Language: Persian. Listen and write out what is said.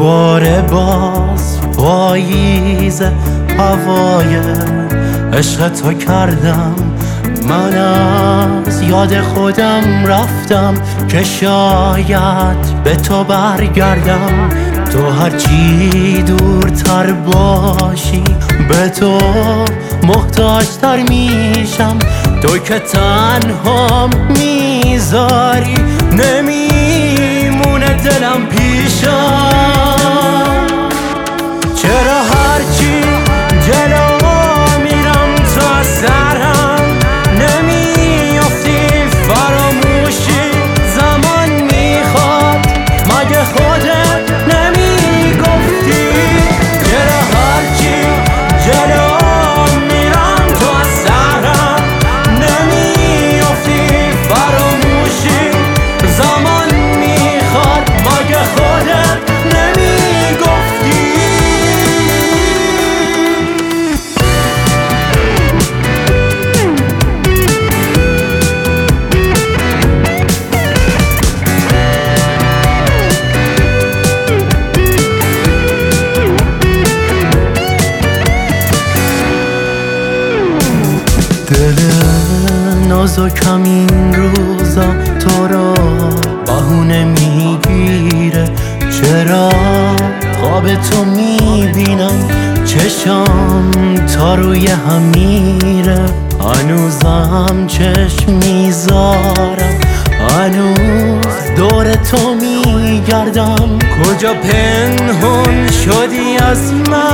دوباره باز پاییز هوای عشق تو کردم. من از یاد خودم رفتم که شاید به تو برگردم. تو هرچی دورتر باشی به تو محتاجتر میشم. تو که تنها میذاری نمیمونه دلم پیشم. چرا هرچی جلو میرم تو از سرم نمیافتی فراموشی زمان میخواد مگه خودت نمیگفتی؟ چرا هرچی جلو میرم تو از سرم نمیافتی فراموشی زمان میخواد مگه خودت نمیگفتی؟ دل نازکم این روزا تو را بهونه میگیره. چرا خواب تو میبینم چشم تا روی هم میره. هنوزم چشم میذارم هنوز دور تو میگردم. کجا پنهون شدی از من